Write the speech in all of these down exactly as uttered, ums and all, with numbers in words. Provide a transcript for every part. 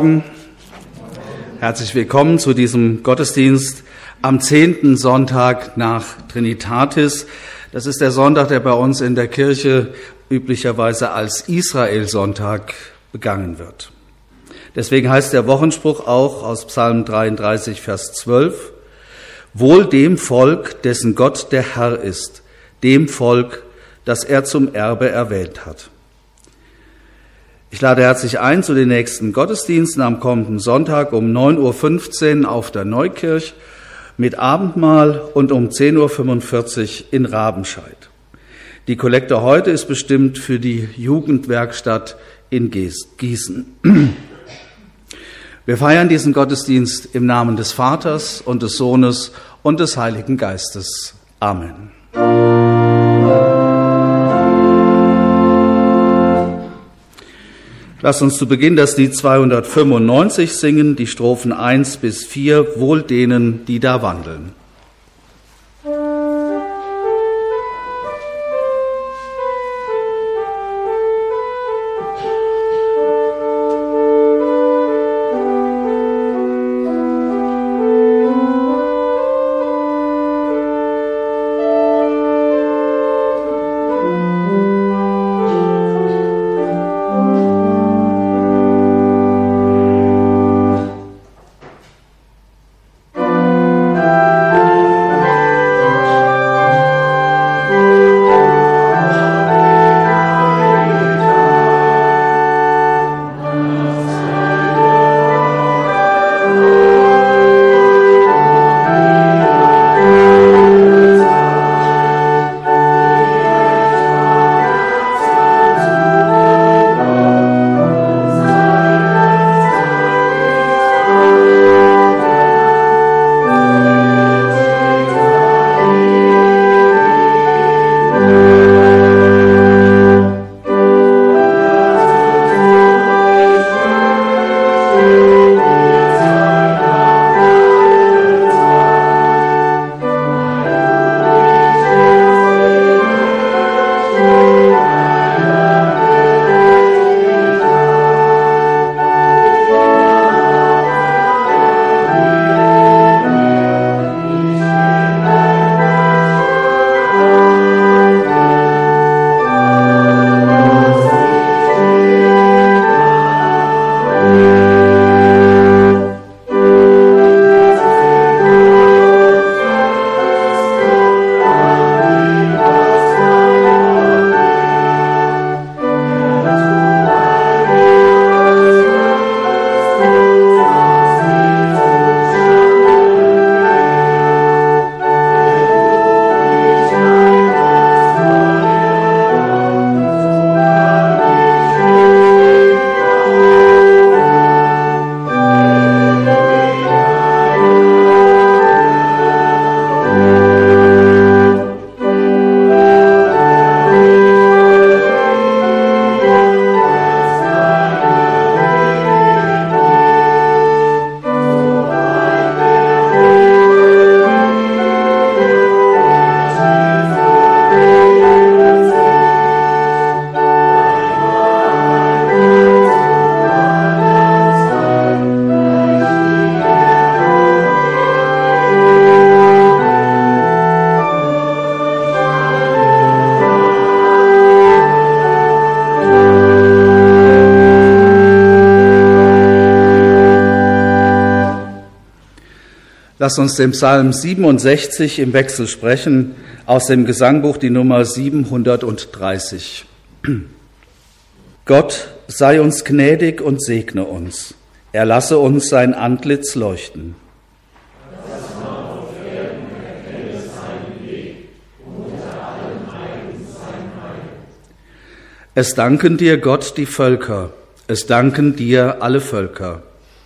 Morgen. Herzlich willkommen zu diesem Gottesdienst am zehnten Sonntag nach Trinitatis. Das ist der Sonntag, der bei uns in der Kirche üblicherweise als Israel-Sonntag begangen wird. Deswegen heißt der Wochenspruch auch aus Psalm dreiunddreißig, Vers zwölf, Wohl dem Volk, dessen Gott der Herr ist, dem Volk, das er zum Erbe erwählt hat. Ich lade herzlich ein zu den nächsten Gottesdiensten am kommenden Sonntag um neun Uhr fünfzehn auf der Neukirch mit Abendmahl und um zehn Uhr fünfundvierzig in Rabenscheid. Die Kollekte heute ist bestimmt für die Jugendwerkstatt in Gießen. Wir feiern diesen Gottesdienst im Namen des Vaters und des Sohnes und des Heiligen Geistes. Amen. Lasst uns zu Beginn das Lied zweihundertfünfundneunzig singen, die Strophen eins bis vier, Wohl denen, die da wandeln. Lasst uns den Psalm siebenundsechzig im Wechsel sprechen, aus dem Gesangbuch die Nummer siebenhundertdreißig. Gott sei uns gnädig und segne uns. Er lasse uns sein Antlitz leuchten. Es danken dir, Gott, die Völker. Es danken dir alle Völker.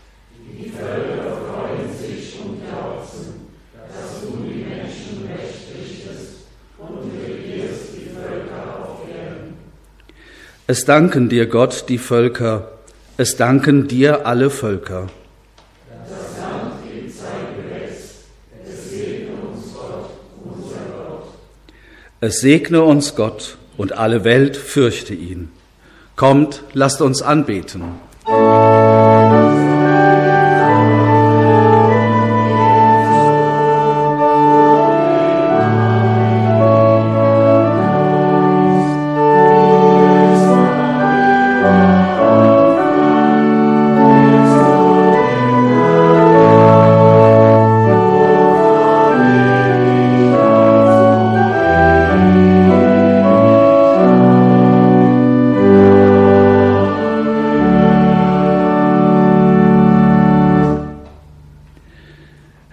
Es danken dir, Gott, die Völker, es danken dir alle Völker. Das Land gibt sein Gewächs, es segne uns Gott, unser Gott. Es segne uns Gott, und alle Welt fürchte ihn. Kommt, lasst uns anbeten.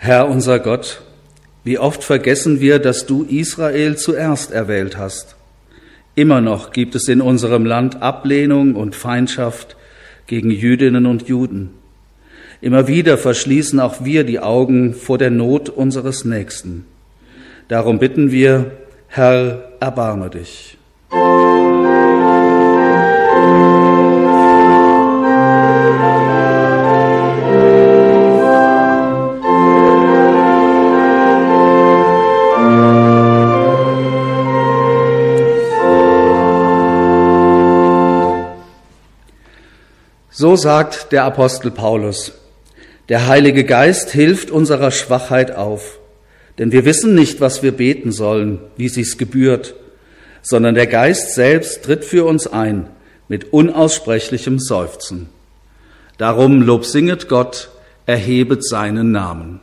Herr unser Gott, wie oft vergessen wir, dass du Israel zuerst erwählt hast. Immer noch gibt es in unserem Land Ablehnung und Feindschaft gegen Jüdinnen und Juden. Immer wieder verschließen auch wir die Augen vor der Not unseres Nächsten. Darum bitten wir, Herr, erbarme dich. So sagt der Apostel Paulus: Der Heilige Geist hilft unserer Schwachheit auf, denn wir wissen nicht, was wir beten sollen, wie sich's gebührt, sondern der Geist selbst tritt für uns ein mit unaussprechlichem Seufzen. Darum lobsinget Gott, erhebet seinen Namen.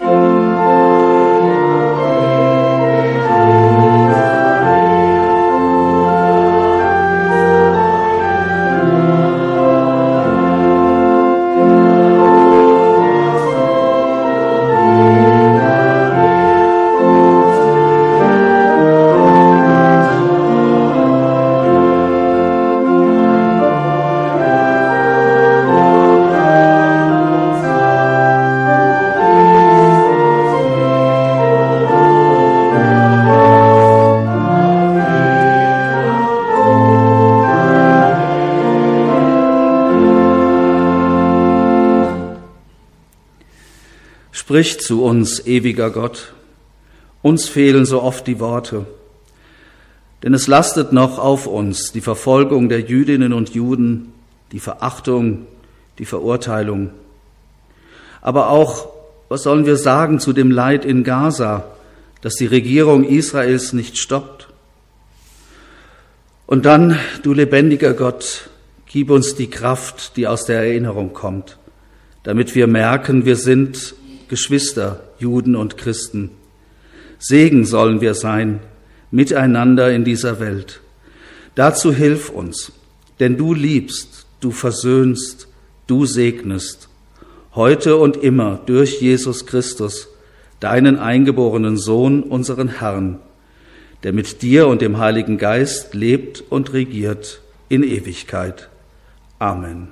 Sprich zu uns, ewiger Gott. Uns fehlen so oft die Worte, denn es lastet noch auf uns die Verfolgung der Jüdinnen und Juden, die Verachtung, die Verurteilung. Aber auch, was sollen wir sagen zu dem Leid in Gaza, das die Regierung Israels nicht stoppt? Und dann, du lebendiger Gott, gib uns die Kraft, die aus der Erinnerung kommt, damit wir merken, wir sind Geschwister, Juden und Christen. Segen sollen wir sein, miteinander in dieser Welt. Dazu hilf uns, denn du liebst, du versöhnst, du segnest, heute und immer durch Jesus Christus, deinen eingeborenen Sohn, unseren Herrn, der mit dir und dem Heiligen Geist lebt und regiert in Ewigkeit. Amen.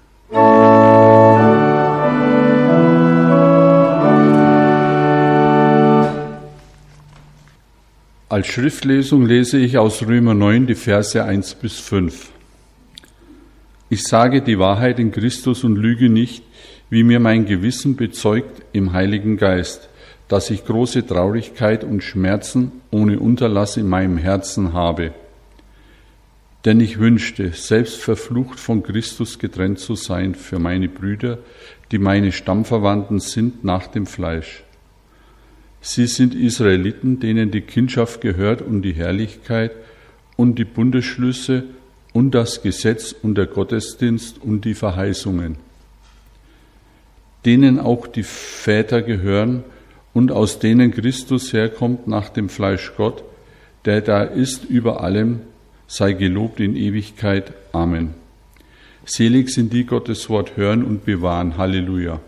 Als Schriftlesung lese ich aus Römer neun die Verse eins bis fünf. Ich sage die Wahrheit in Christus und lüge nicht, wie mir mein Gewissen bezeugt im Heiligen Geist, dass ich große Traurigkeit und Schmerzen ohne Unterlass in meinem Herzen habe. Denn ich wünschte, selbst verflucht von Christus getrennt zu sein für meine Brüder, die meine Stammverwandten sind nach dem Fleisch. Sie sind Israeliten, denen die Kindschaft gehört und die Herrlichkeit und die Bundesschlüsse und das Gesetz und der Gottesdienst und die Verheißungen, denen auch die Väter gehören und aus denen Christus herkommt nach dem Fleisch Gott, der da ist über allem, sei gelobt in Ewigkeit. Amen. Selig sind die, Gottes Wort hören und bewahren. Halleluja.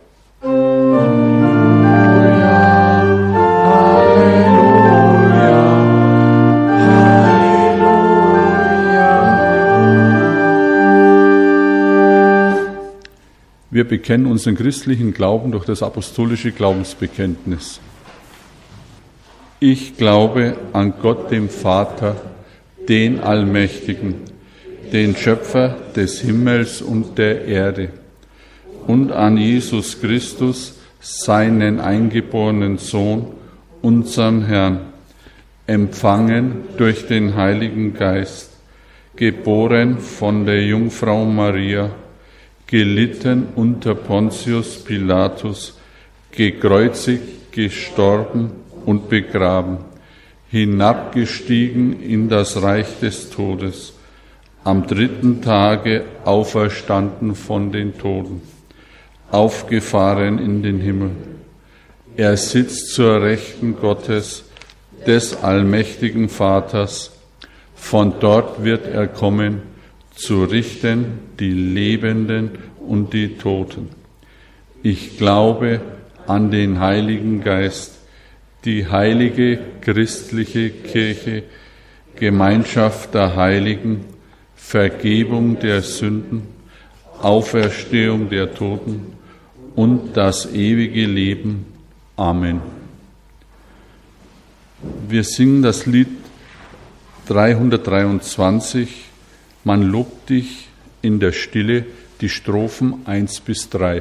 Wir bekennen unseren christlichen Glauben durch das apostolische Glaubensbekenntnis. Ich glaube an Gott, dem Vater, den Allmächtigen, den Schöpfer des Himmels und der Erde, und an Jesus Christus, seinen eingeborenen Sohn, unseren Herrn, empfangen durch den Heiligen Geist, geboren von der Jungfrau Maria, gelitten unter Pontius Pilatus, gekreuzigt, gestorben und begraben, hinabgestiegen in das Reich des Todes, am dritten Tage auferstanden von den Toten, aufgefahren in den Himmel. Er sitzt zur Rechten Gottes, des allmächtigen Vaters. Von dort wird er kommen, zu richten die Lebenden und die Toten. Ich glaube an den Heiligen Geist, die heilige christliche Kirche, Gemeinschaft der Heiligen, Vergebung der Sünden, Auferstehung der Toten und das ewige Leben. Amen. Wir singen das Lied dreihundertdreiundzwanzig, Man lobt dich in der Stille, die Strophen eins bis drei.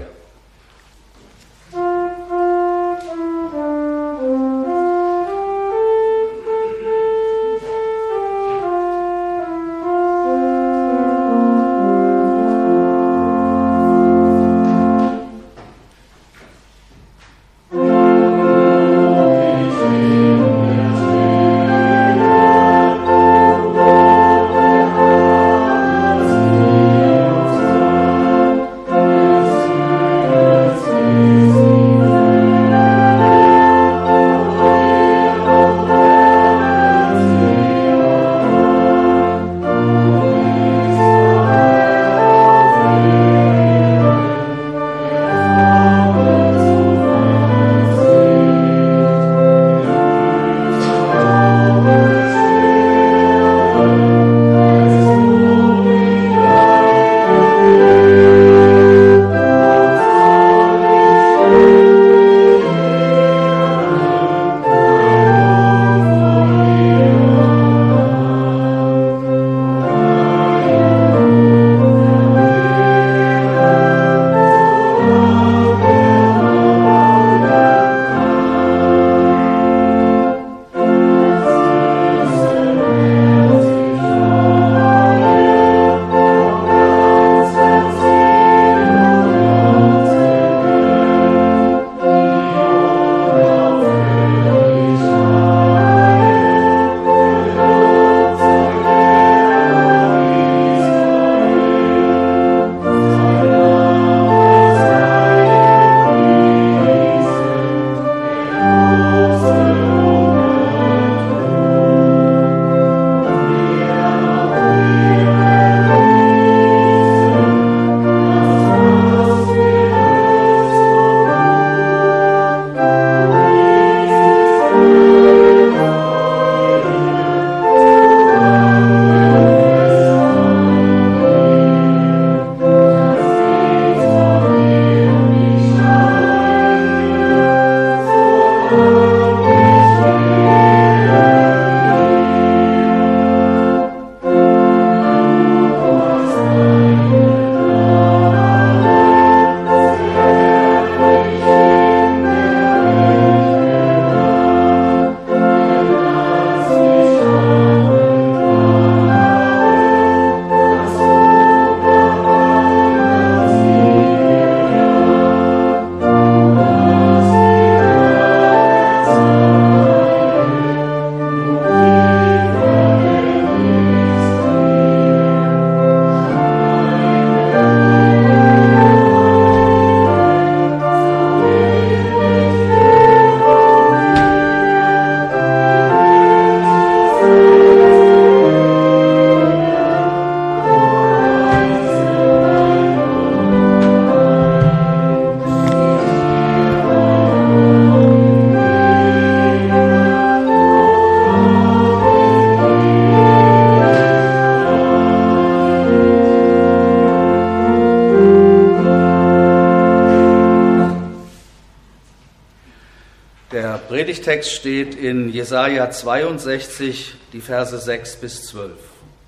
Predigtext steht in Jesaja zweiundsechzig, die Verse sechs bis zwölf.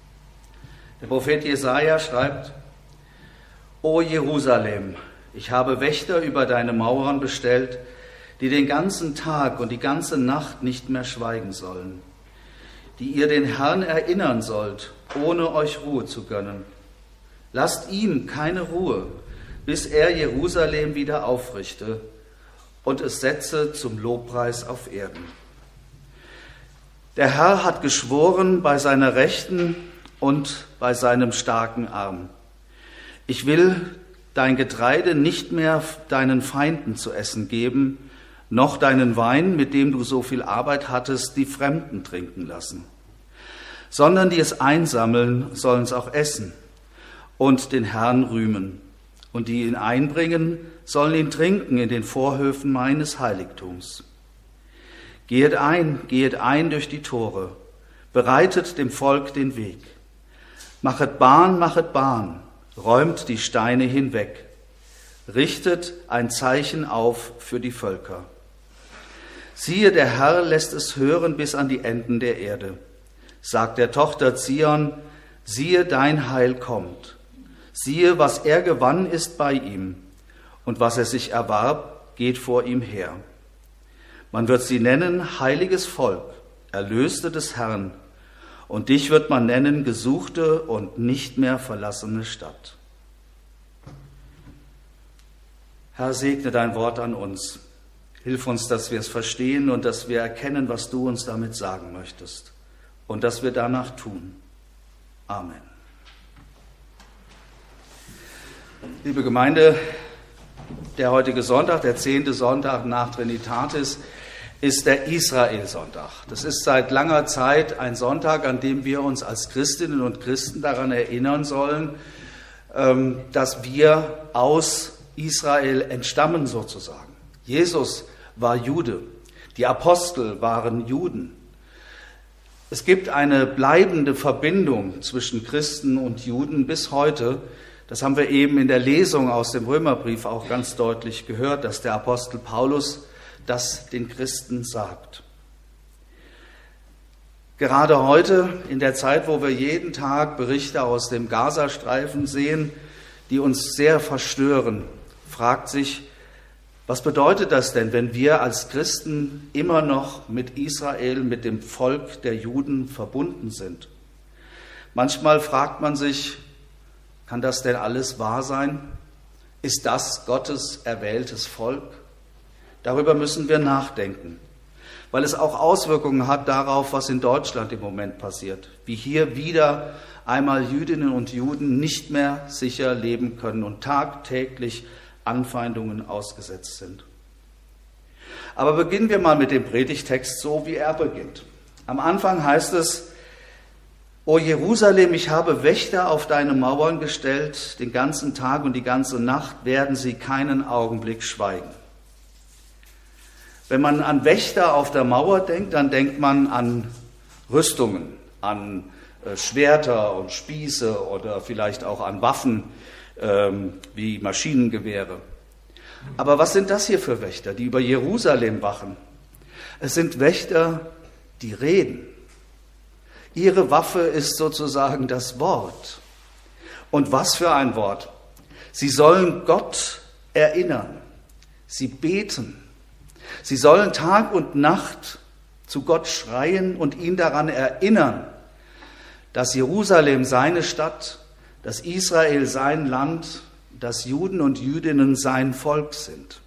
Der Prophet Jesaja schreibt: O Jerusalem, ich habe Wächter über deine Mauern bestellt, die den ganzen Tag und die ganze Nacht nicht mehr schweigen sollen, die ihr den Herrn erinnern sollt, ohne euch Ruhe zu gönnen. Lasst ihm keine Ruhe, bis er Jerusalem wieder aufrichte und es setze zum Lobpreis auf Erden. Der Herr hat geschworen bei seiner Rechten und bei seinem starken Arm: Ich will dein Getreide nicht mehr deinen Feinden zu essen geben, noch deinen Wein, mit dem du so viel Arbeit hattest, die Fremden trinken lassen, sondern die es einsammeln, sollen es auch essen und den Herrn rühmen. und die ihn einbringen, sollen ihn trinken in den Vorhöfen meines Heiligtums. Gehet ein, gehet ein durch die Tore, bereitet dem Volk den Weg. Machet Bahn, machet Bahn, räumt die Steine hinweg, richtet ein Zeichen auf für die Völker. Siehe, der Herr lässt es hören bis an die Enden der Erde. Sagt der Tochter Zion, siehe, dein Heil kommt. Siehe, was er gewann, ist bei ihm, und was er sich erwarb, geht vor ihm her. Man wird sie nennen heiliges Volk, Erlöste des Herrn, und dich wird man nennen gesuchte und nicht mehr verlassene Stadt. Herr, segne dein Wort an uns. Hilf uns, dass wir es verstehen und dass wir erkennen, was du uns damit sagen möchtest und dass wir danach tun. Amen. Liebe Gemeinde, der heutige Sonntag, der zehnte Sonntag nach Trinitatis, ist der Israel-Sonntag. Das ist seit langer Zeit ein Sonntag, an dem wir uns als Christinnen und Christen daran erinnern sollen, dass wir aus Israel entstammen sozusagen. Jesus war Jude, die Apostel waren Juden. Es gibt eine bleibende Verbindung zwischen Christen und Juden bis heute. Das haben wir eben in der Lesung aus dem Römerbrief auch ganz deutlich gehört, dass der Apostel Paulus das den Christen sagt. Gerade heute, in der Zeit, wo wir jeden Tag Berichte aus dem Gazastreifen sehen, die uns sehr verstören, fragt sich, was bedeutet das denn, wenn wir als Christen immer noch mit Israel, mit dem Volk der Juden verbunden sind? Manchmal fragt man sich, kann das denn alles wahr sein? Ist das Gottes erwähltes Volk? Darüber müssen wir nachdenken, weil es auch Auswirkungen hat darauf, was in Deutschland im Moment passiert, wie hier wieder einmal Jüdinnen und Juden nicht mehr sicher leben können und tagtäglich Anfeindungen ausgesetzt sind. Aber beginnen wir mal mit dem Predigtext so, wie er beginnt. Am Anfang heißt es, O Jerusalem, ich habe Wächter auf deine Mauern gestellt, den ganzen Tag und die ganze Nacht werden sie keinen Augenblick schweigen. Wenn man an Wächter auf der Mauer denkt, dann denkt man an Rüstungen, an äh, Schwerter und Spieße oder vielleicht auch an Waffen ähm, wie Maschinengewehre. Aber was sind das hier für Wächter, die über Jerusalem wachen? Es sind Wächter, die reden. Ihre Waffe ist sozusagen das Wort. Und was für ein Wort? Sie sollen Gott erinnern. Sie beten. Sie sollen Tag und Nacht zu Gott schreien und ihn daran erinnern, dass Jerusalem seine Stadt, dass Israel sein Land, dass Juden und Jüdinnen sein Volk sind.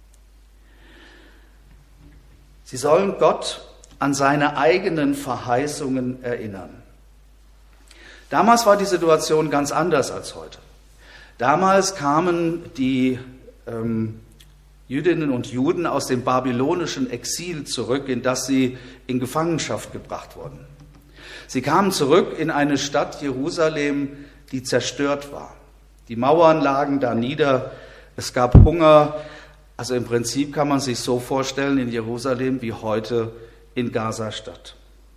Sie sollen Gott an seine eigenen Verheißungen erinnern. Damals war die Situation ganz anders als heute. Damals kamen die ähm, Jüdinnen und Juden aus dem babylonischen Exil zurück, in das sie in Gefangenschaft gebracht wurden. Sie kamen zurück in eine Stadt Jerusalem, die zerstört war. Die Mauern lagen da nieder, es gab Hunger. Also im Prinzip kann man sich so vorstellen in Jerusalem wie heute in Gaza-Stadt.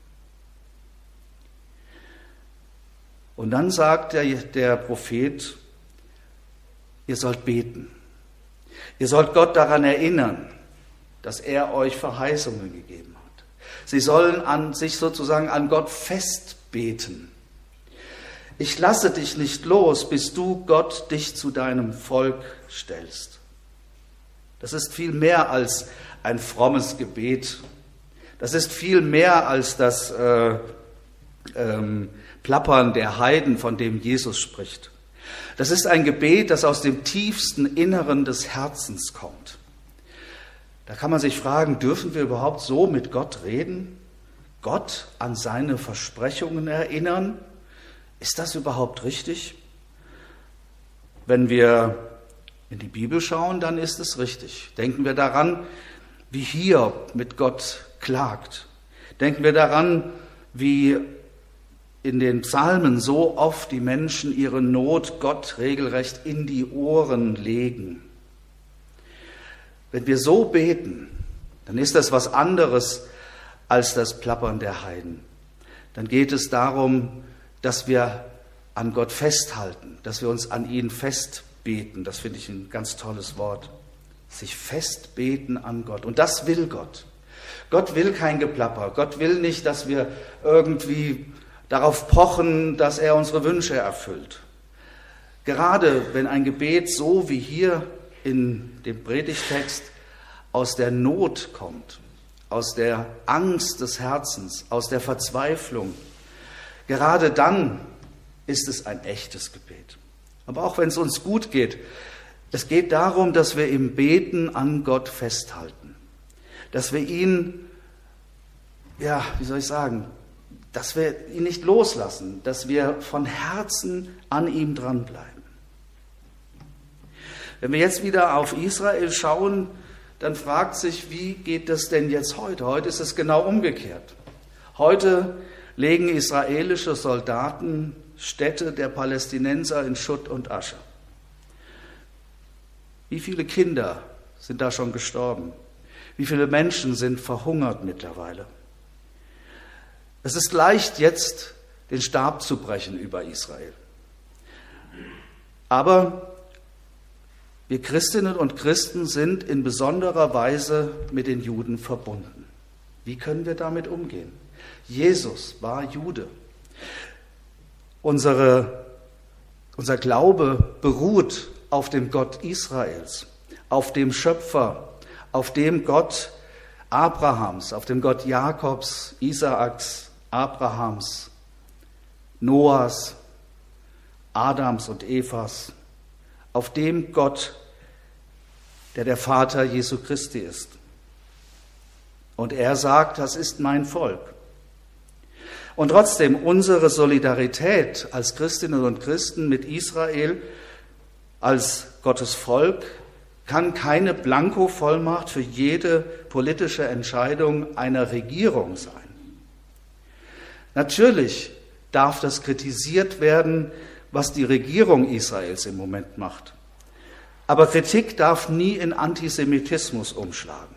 Und dann sagt der, der Prophet, ihr sollt beten. Ihr sollt Gott daran erinnern, dass er euch Verheißungen gegeben hat. Sie sollen an sich sozusagen an Gott festbeten. Ich lasse dich nicht los, bis du, Gott, dich zu deinem Volk stellst. Das ist viel mehr als ein frommes Gebet. Das ist viel mehr als das äh, ähm, Plappern der Heiden, von dem Jesus spricht. Das ist ein Gebet, das aus dem tiefsten Inneren des Herzens kommt. Da kann man sich fragen, dürfen wir überhaupt so mit Gott reden? Gott an seine Versprechungen erinnern? Ist das überhaupt richtig? Wenn wir in die Bibel schauen, dann ist es richtig. Denken wir daran, wie Hiob mit Gott klagt. Denken wir daran, wie in den Psalmen so oft die Menschen ihre Not Gott regelrecht in die Ohren legen. Wenn wir so beten, dann ist das was anderes als das Plappern der Heiden. Dann geht es darum, dass wir an Gott festhalten, dass wir uns an ihn festbeten. Das finde ich ein ganz tolles Wort. Sich festbeten an Gott. Und das will Gott. Gott will kein Geplapper. Gott will nicht, dass wir irgendwie darauf pochen, dass er unsere Wünsche erfüllt. Gerade wenn ein Gebet so wie hier in dem Predigtext aus der Not kommt, aus der Angst des Herzens, aus der Verzweiflung, gerade dann ist es ein echtes Gebet. Aber auch wenn es uns gut geht, es geht darum, dass wir im Beten an Gott festhalten, dass wir ihn, ja, wie soll ich sagen, dass wir ihn nicht loslassen, dass wir von Herzen an ihm dranbleiben. Wenn wir jetzt wieder auf Israel schauen, dann fragt sich, wie geht das denn jetzt heute? Heute ist es genau umgekehrt. Heute legen israelische Soldaten Städte der Palästinenser in Schutt und Asche. Wie viele Kinder sind da schon gestorben? Wie viele Menschen sind verhungert mittlerweile? Es ist leicht, jetzt den Stab zu brechen über Israel. Aber wir Christinnen und Christen sind in besonderer Weise mit den Juden verbunden. Wie können wir damit umgehen? Jesus war Jude. Unsere, unser Glaube beruht auf dem Gott Israels, auf dem Schöpfer, auf dem Gott Abrahams, auf dem Gott Jakobs, Isaaks, Abrahams, Noahs, Adams und Evas, auf dem Gott, der der Vater Jesu Christi ist. Und er sagt, das ist mein Volk. Und trotzdem, unsere Solidarität als Christinnen und Christen mit Israel, als Gottes Volk, kann keine Blankovollmacht für jede politische Entscheidung einer Regierung sein. Natürlich darf das kritisiert werden, was die Regierung Israels im Moment macht. Aber Kritik darf nie in Antisemitismus umschlagen.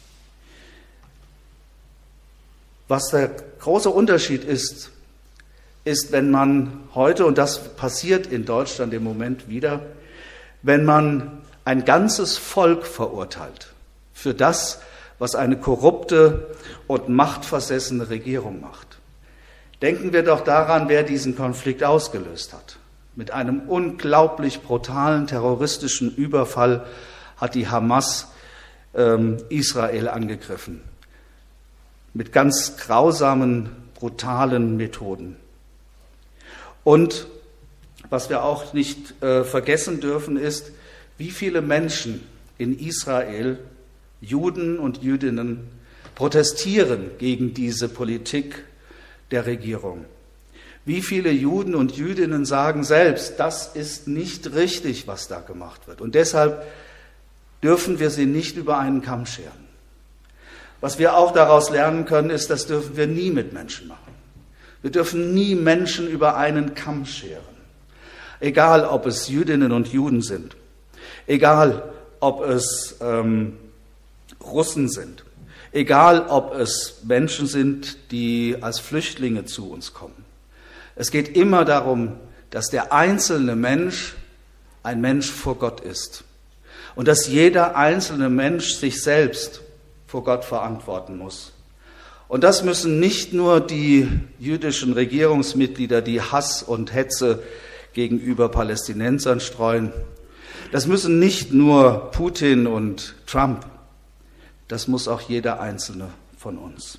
Was der große Unterschied ist, ist, wenn man heute, und das passiert in Deutschland im Moment wieder, wenn man ein ganzes Volk verurteilt für das, was eine korrupte und machtversessene Regierung macht. Denken wir doch daran, wer diesen Konflikt ausgelöst hat. Mit einem unglaublich brutalen terroristischen Überfall hat die Hamas ähm, Israel angegriffen. Mit ganz grausamen, brutalen Methoden. Und was wir auch nicht äh, vergessen dürfen, ist, wie viele Menschen in Israel, Juden und Jüdinnen, protestieren gegen diese Politik der Regierung. Wie viele Juden und Jüdinnen sagen selbst, das ist nicht richtig, was da gemacht wird. Und deshalb dürfen wir sie nicht über einen Kamm scheren. Was wir auch daraus lernen können, ist, das dürfen wir nie mit Menschen machen. Wir dürfen nie Menschen über einen Kamm scheren. Egal, ob es Jüdinnen und Juden sind. Egal, ob es ähm, Russen sind. Egal, ob es Menschen sind, die als Flüchtlinge zu uns kommen. Es geht immer darum, dass der einzelne Mensch ein Mensch vor Gott ist. Und dass jeder einzelne Mensch sich selbst vor Gott verantworten muss. Und das müssen nicht nur die jüdischen Regierungsmitglieder, die Hass und Hetze gegenüber Palästinensern streuen. Das müssen nicht nur Putin und Trump. Das muss auch jeder Einzelne von uns.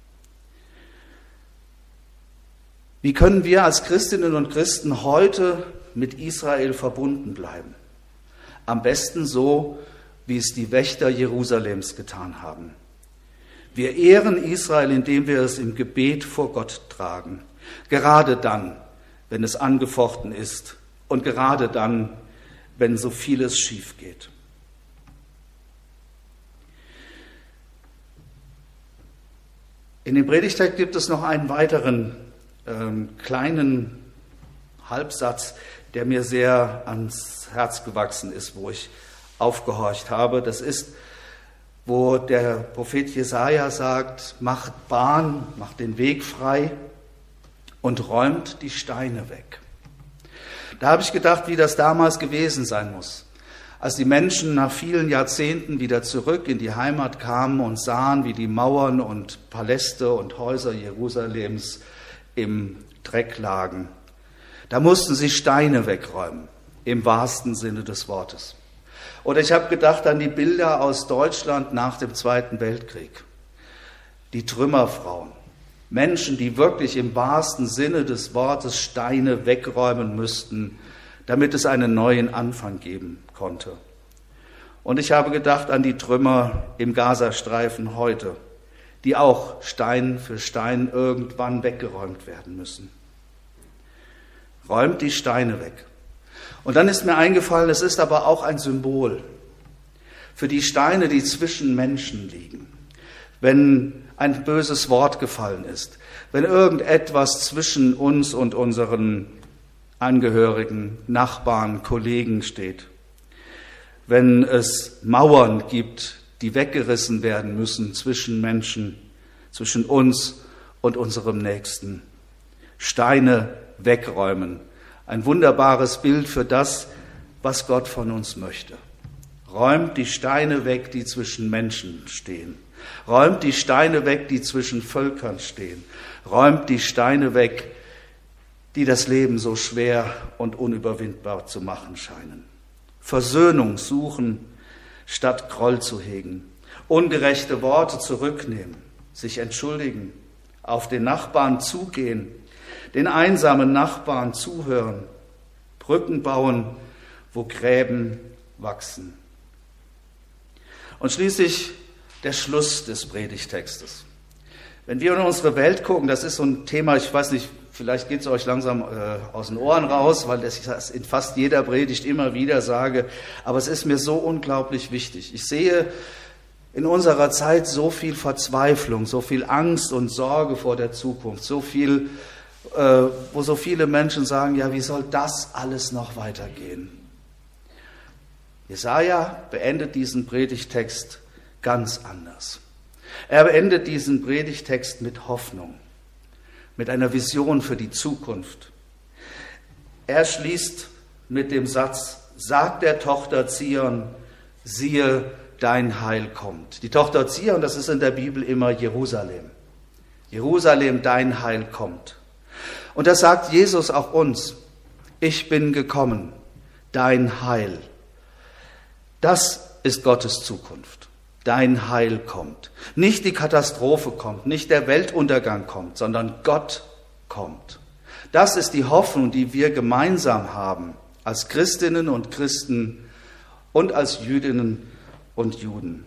Wie können wir als Christinnen und Christen heute mit Israel verbunden bleiben? Am besten so, wie es die Wächter Jerusalems getan haben. Wir ehren Israel, indem wir es im Gebet vor Gott tragen. Gerade dann, wenn es angefochten ist und gerade dann, wenn so vieles schief geht. In dem Predigtext gibt es noch einen weiteren ähm, kleinen Halbsatz, der mir sehr ans Herz gewachsen ist, wo ich aufgehorcht habe. Das ist, wo der Prophet Jesaja sagt, macht Bahn, macht den Weg frei und räumt die Steine weg. Da habe ich gedacht, wie das damals gewesen sein muss, als die Menschen nach vielen Jahrzehnten wieder zurück in die Heimat kamen und sahen, wie die Mauern und Paläste und Häuser Jerusalems im Dreck lagen. Da mussten sie Steine wegräumen, im wahrsten Sinne des Wortes. Oder ich habe gedacht an die Bilder aus Deutschland nach dem Zweiten Weltkrieg. Die Trümmerfrauen, Menschen, die wirklich im wahrsten Sinne des Wortes Steine wegräumen müssten, damit es einen neuen Anfang geben konnte. Und ich habe gedacht an die Trümmer im Gazastreifen heute, die auch Stein für Stein irgendwann weggeräumt werden müssen. Räumt die Steine weg. Und dann ist mir eingefallen, es ist aber auch ein Symbol für die Steine, die zwischen Menschen liegen. Wenn ein böses Wort gefallen ist, wenn irgendetwas zwischen uns und unseren Angehörigen, Nachbarn, Kollegen steht, wenn es Mauern gibt, die weggerissen werden müssen zwischen Menschen, zwischen uns und unserem Nächsten. Steine wegräumen. Ein wunderbares Bild für das, was Gott von uns möchte. Räumt die Steine weg, die zwischen Menschen stehen. Räumt die Steine weg, die zwischen Völkern stehen. Räumt die Steine weg, die das Leben so schwer und unüberwindbar zu machen scheinen. Versöhnung suchen, statt Groll zu hegen. Ungerechte Worte zurücknehmen, sich entschuldigen, auf den Nachbarn zugehen, den einsamen Nachbarn zuhören, Brücken bauen, wo Gräben wachsen. Und schließlich der Schluss des Predigtextes. Wenn wir in unsere Welt gucken, das ist so ein Thema, ich weiß nicht, vielleicht geht es euch langsam äh, aus den Ohren raus, weil ich das in fast jeder Predigt immer wieder sage, aber es ist mir so unglaublich wichtig. Ich sehe in unserer Zeit so viel Verzweiflung, so viel Angst und Sorge vor der Zukunft, so viel, äh, wo so viele Menschen sagen, ja, wie soll das alles noch weitergehen? Jesaja beendet diesen Predigtext ganz anders. Er beendet diesen Predigtext mit Hoffnung, mit einer Vision für die Zukunft. Er schließt mit dem Satz, sag der Tochter Zion, siehe, dein Heil kommt. Die Tochter Zion, das ist in der Bibel immer Jerusalem. Jerusalem, dein Heil kommt. Und das sagt Jesus auch uns. Ich bin gekommen, dein Heil. Das ist Gottes Zukunft. Dein Heil kommt. Nicht die Katastrophe kommt, nicht der Weltuntergang kommt, sondern Gott kommt. Das ist die Hoffnung, die wir gemeinsam haben, als Christinnen und Christen und als Jüdinnen und Juden.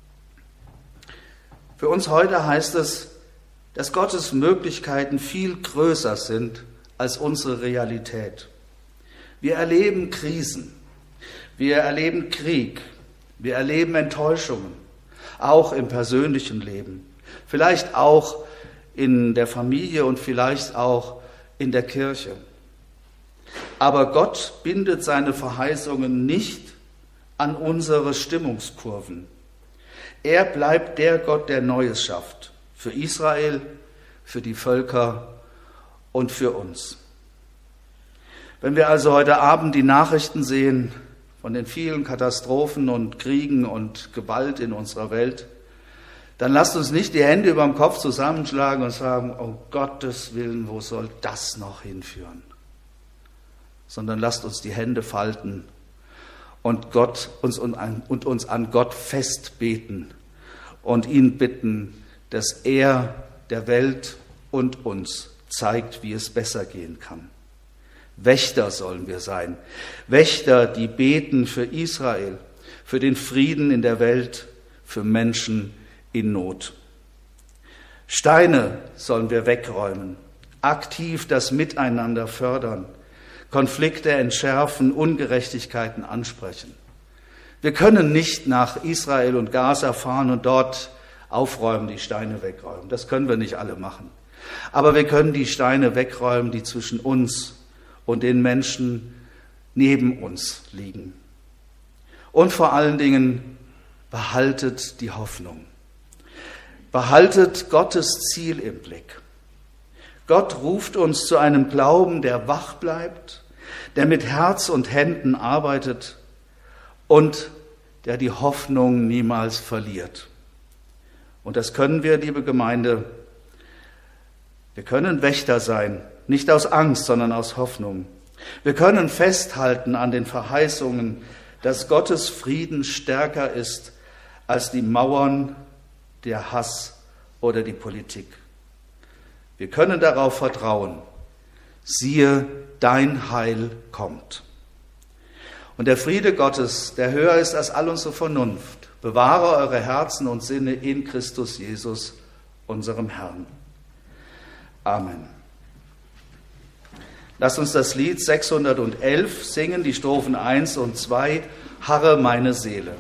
Für uns heute heißt es, dass Gottes Möglichkeiten viel größer sind als unsere Realität. Wir erleben Krisen, wir erleben Krieg, wir erleben Enttäuschungen, auch im persönlichen Leben, vielleicht auch in der Familie und vielleicht auch in der Kirche. Aber Gott bindet seine Verheißungen nicht an unsere Stimmungskurven. Er bleibt der Gott, der Neues schafft, für Israel, für die Völker und für uns. Wenn wir also heute Abend die Nachrichten sehen von den vielen Katastrophen und Kriegen und Gewalt in unserer Welt, dann lasst uns nicht die Hände über dem Kopf zusammenschlagen und sagen, um Gottes Willen, wo soll das noch hinführen? Sondern lasst uns die Hände falten und Gott uns und uns an Gott festbeten und ihn bitten, dass er der Welt und uns zeigt, wie es besser gehen kann. Wächter sollen wir sein. Wächter, die beten für Israel, für den Frieden in der Welt, für Menschen in Not. Steine sollen wir wegräumen, aktiv das Miteinander fördern, Konflikte entschärfen, Ungerechtigkeiten ansprechen. Wir können nicht nach Israel und Gaza fahren und dort aufräumen, die Steine wegräumen. Das können wir nicht alle machen. Aber wir können die Steine wegräumen, die zwischen uns und den Menschen neben uns liegen. Und vor allen Dingen, behaltet die Hoffnung. Behaltet Gottes Ziel im Blick. Gott ruft uns zu einem Glauben, der wach bleibt, der mit Herz und Händen arbeitet und der die Hoffnung niemals verliert. Und das können wir, liebe Gemeinde, wir können Wächter sein, nicht aus Angst, sondern aus Hoffnung. Wir können festhalten an den Verheißungen, dass Gottes Frieden stärker ist als die Mauern, der Hass oder die Politik. Wir können darauf vertrauen, siehe, dein Heil kommt. Und der Friede Gottes, der höher ist als all unsere Vernunft, bewahre eure Herzen und Sinne in Christus Jesus, unserem Herrn. Amen. Lasst uns das Lied sechshundertelf singen, die Strophen eins und zwei, Harre meine Seele.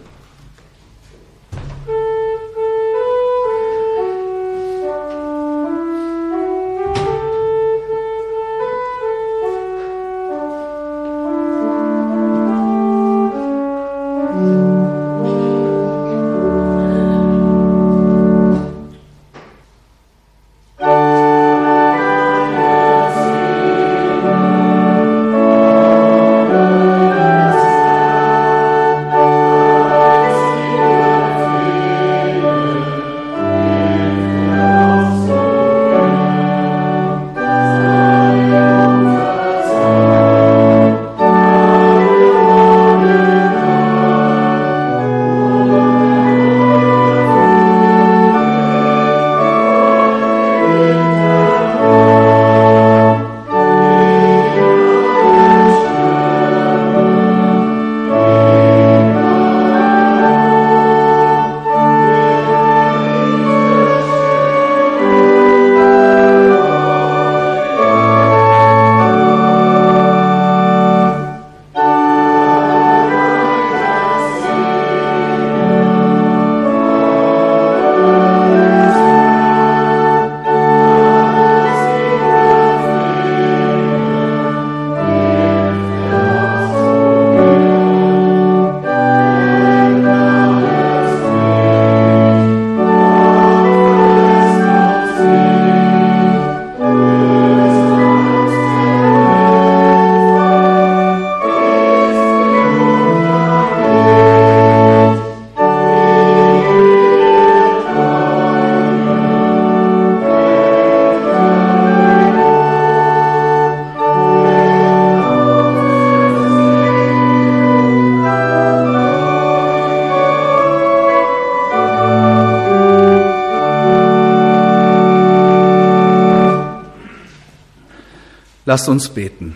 Lasst uns beten.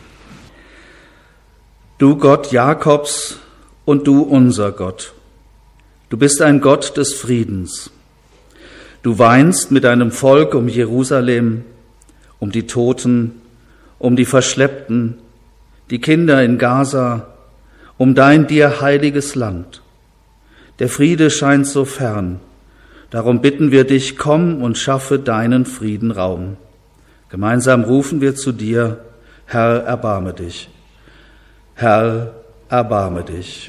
Du Gott Jakobs und du unser Gott, du bist ein Gott des Friedens. Du weinst mit deinem Volk um Jerusalem, um die Toten, um die Verschleppten, die Kinder in Gaza, um dein dir heiliges Land. Der Friede scheint so fern, darum bitten wir dich, komm und schaffe deinen Frieden Raum. Gemeinsam rufen wir zu dir, Herr, erbarme dich. Herr, erbarme dich.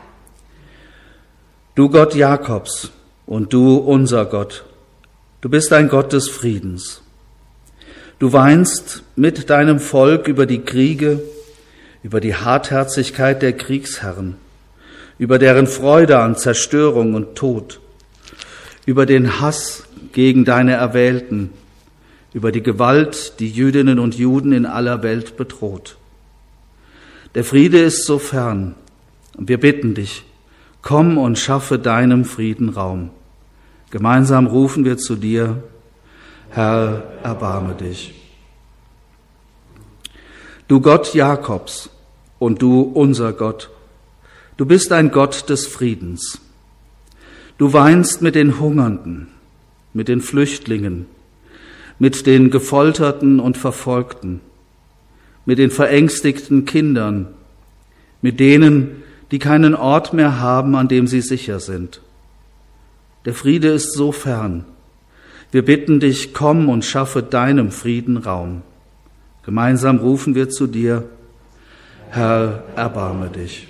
Du Gott Jakobs und du unser Gott, du bist ein Gott des Friedens. Du weinst mit deinem Volk über die Kriege, über die Hartherzigkeit der Kriegsherren, über deren Freude an Zerstörung und Tod, über den Hass gegen deine Erwählten, über die Gewalt, die Jüdinnen und Juden in aller Welt bedroht. Der Friede ist so fern, und wir bitten dich, komm und schaffe deinem Frieden Raum. Gemeinsam rufen wir zu dir, Herr, erbarme dich. Du Gott Jakobs und du unser Gott, du bist ein Gott des Friedens. Du weinst mit den Hungernden, mit den Flüchtlingen, mit den Gefolterten und Verfolgten, mit den verängstigten Kindern, mit denen, die keinen Ort mehr haben, an dem sie sicher sind. Der Friede ist so fern. Wir bitten dich, komm und schaffe deinem Frieden Raum. Gemeinsam rufen wir zu dir, Herr, erbarme dich.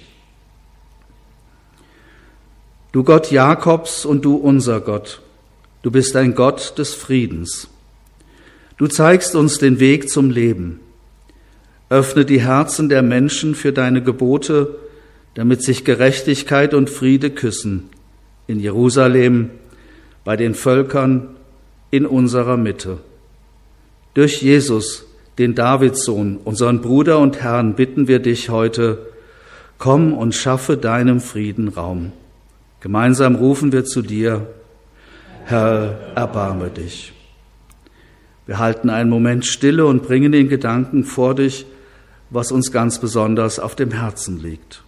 Du Gott Jakobs und du unser Gott, du bist ein Gott des Friedens. Du zeigst uns den Weg zum Leben. Öffne die Herzen der Menschen für deine Gebote, damit sich Gerechtigkeit und Friede küssen, in Jerusalem, bei den Völkern, in unserer Mitte. Durch Jesus, den Davidssohn, unseren Bruder und Herrn, bitten wir dich heute, komm und schaffe deinem Frieden Raum. Gemeinsam rufen wir zu dir, Herr, erbarme dich. Wir halten einen Moment Stille und bringen den Gedanken vor dich, was uns ganz besonders auf dem Herzen liegt.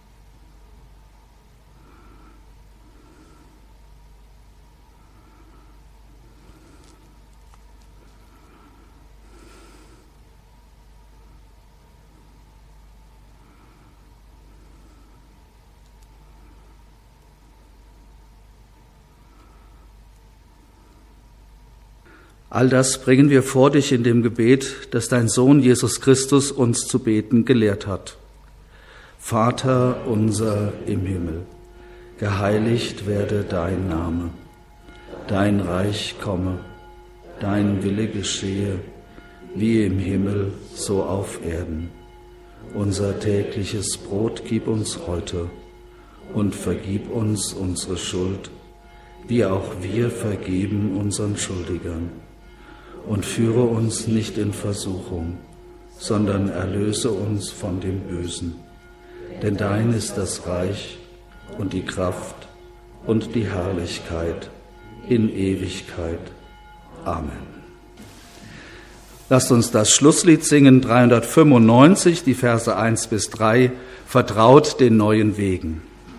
All das bringen wir vor dich in dem Gebet, das dein Sohn Jesus Christus uns zu beten gelehrt hat. Vater unser im Himmel, geheiligt werde dein Name. Dein Reich komme, dein Wille geschehe, wie im Himmel, so auf Erden. Unser tägliches Brot gib uns heute und vergib uns unsere Schuld, wie auch wir vergeben unseren Schuldigern. Und führe uns nicht in Versuchung, sondern erlöse uns von dem Bösen. Denn dein ist das Reich und die Kraft und die Herrlichkeit in Ewigkeit. Amen. Lasst uns das Schlusslied singen, dreihundertfünfundneunzig, die Verse eins bis drei, Vertraut den neuen Wegen.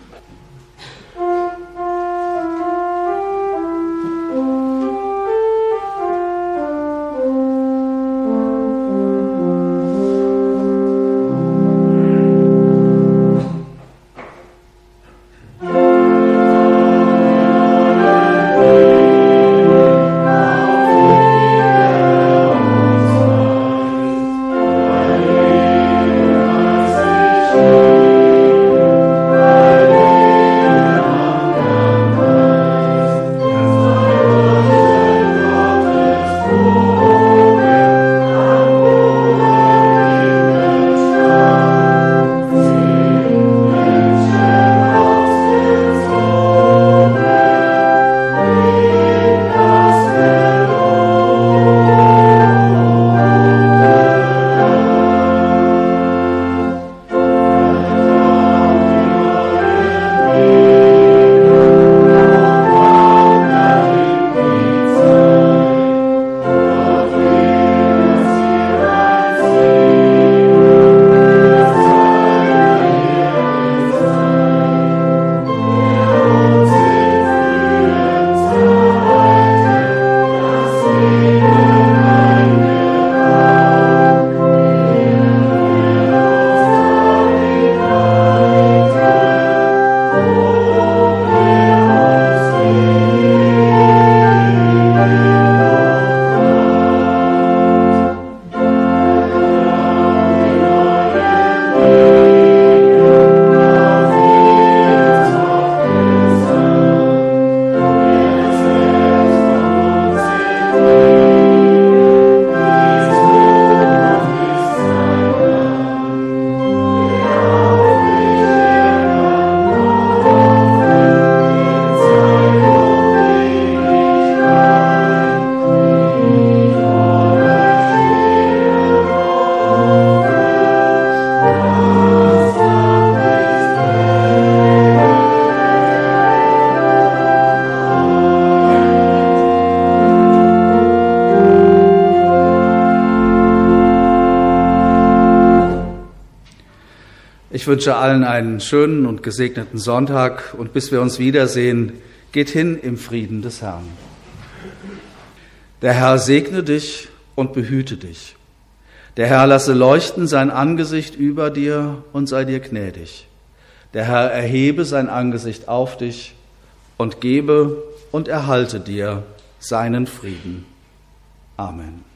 Ich wünsche allen einen schönen und gesegneten Sonntag und bis wir uns wiedersehen, geht hin im Frieden des Herrn. Der Herr segne dich und behüte dich. Der Herr lasse leuchten sein Angesicht über dir und sei dir gnädig. Der Herr erhebe sein Angesicht auf dich und gebe und erhalte dir seinen Frieden. Amen.